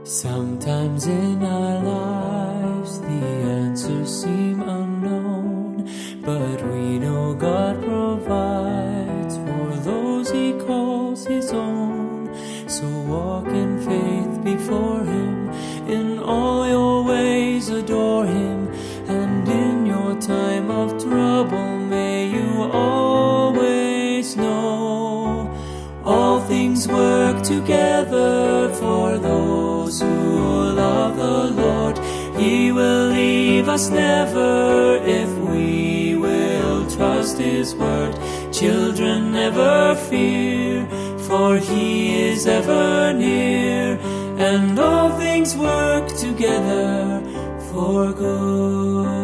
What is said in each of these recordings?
Sometimes in our lives the answers seem unknown, but we know God provides for those He calls His own. So walk in faith before Him, in all your ways adore Him, and in your time of trouble may you always know all things work together for those who love the Lord. He will leave us never if we will trust His word. Children, never fear, for He is ever near, and all things work together for good.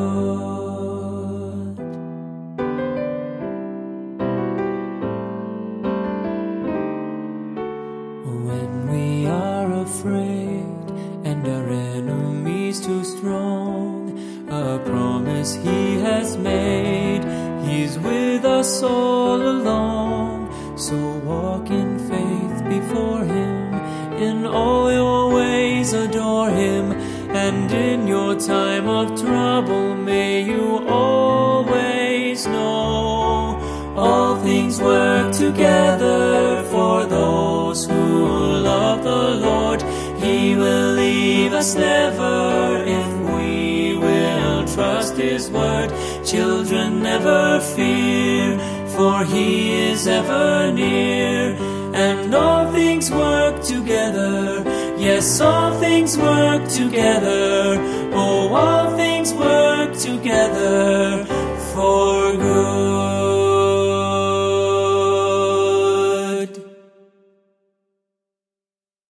When we are afraid and our enemies too strong, a promise He has made, He's with us all along. So walk in faith before Him, in all your ways adore Him, and in your time of trouble may you always know all things work together for those who love the Lord. He will leave us never if we will trust His word. Children, never fear, for He is ever near, and all things work together. Yes, all things work together. Oh, all things work together